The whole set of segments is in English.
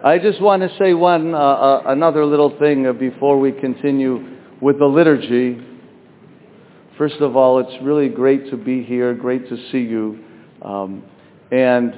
I just want to say another little thing before we continue with the liturgy. First of all, it's really great to be here, great to see you. And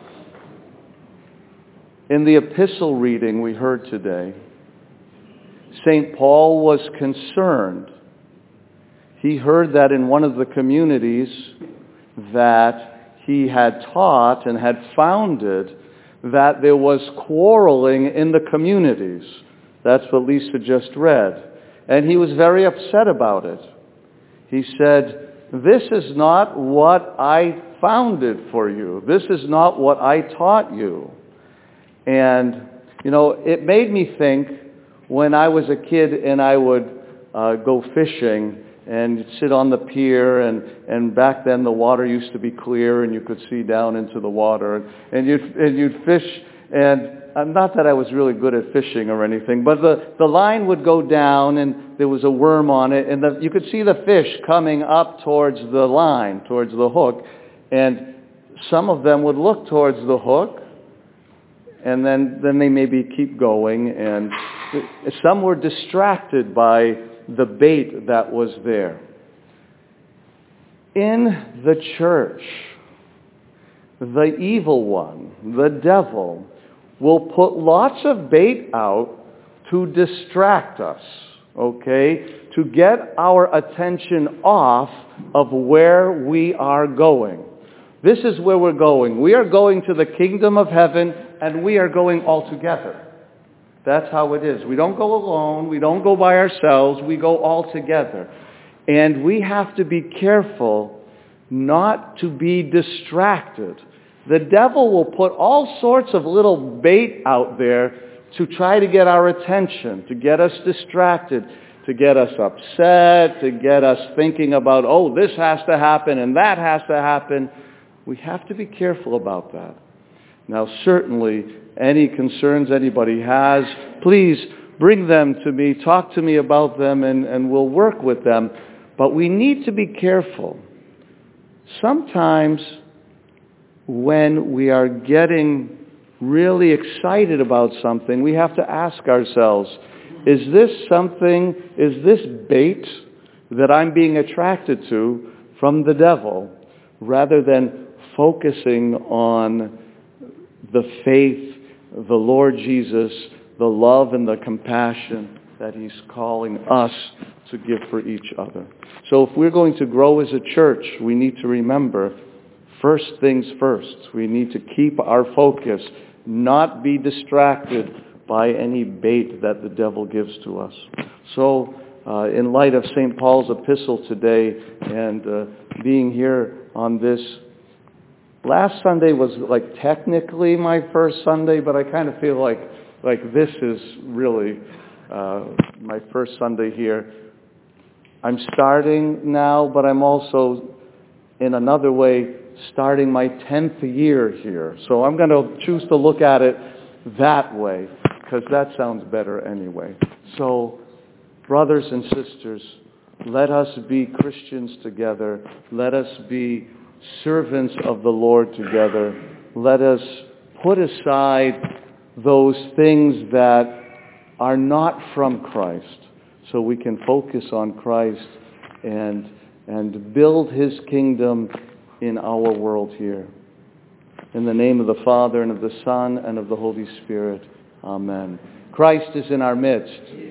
in the epistle reading we heard today, St. Paul was concerned. He heard that in one of the communities that he had taught and had founded, that there was quarreling in the communities. That's what Lisa just read. And he was very upset about it. He said, "This is not what I founded for you. This is not what I taught you." And, it made me think when I was a kid and I would go fishing and sit on the pier, and back then the water used to be clear and you could see down into the water, and you'd fish, and not that I was really good at fishing or anything, but the line would go down and there was a worm on it, and you could see the fish coming up towards the line, towards the hook, and some of them would look towards the hook, and then they maybe keep going, and some were distracted by the bait that was there. In the church, the evil one, the devil, will put lots of bait out to distract us, okay? To get our attention off of where we are going. This is where we're going. We are going to the kingdom of heaven, and we are going all together. That's how it is. We don't go alone. We don't go by ourselves. We go all together. And we have to be careful not to be distracted. The devil will put all sorts of little bait out there to try to get our attention, to get us distracted, to get us upset, to get us thinking about, this has to happen and that has to happen. We have to be careful about that. Now, certainly, any concerns anybody has, please bring them to me, talk to me about them, and we'll work with them. But we need to be careful. Sometimes when we are getting really excited about something, we have to ask ourselves, is this bait that I'm being attracted to from the devil, rather than focusing on the faith, the Lord Jesus, the love and the compassion that He's calling us to give for each other. So if we're going to grow as a church, we need to remember, first things first. We need to keep our focus, not be distracted by any bait that the devil gives to us. So in light of St. Paul's epistle today, and being here on this, last Sunday was technically my first Sunday, but I kind of feel like this is really my first Sunday here. I'm starting now, but I'm also, in another way, starting my 10th year here. So I'm going to choose to look at it that way, because that sounds better anyway. So, brothers and sisters, let us be Christians together. Let us be servants of the Lord together. Let us put aside those things that are not from Christ, so we can focus on Christ and build His kingdom in our world here. In the name of the Father, and of the Son, and of the Holy Spirit. Amen. Christ is in our midst.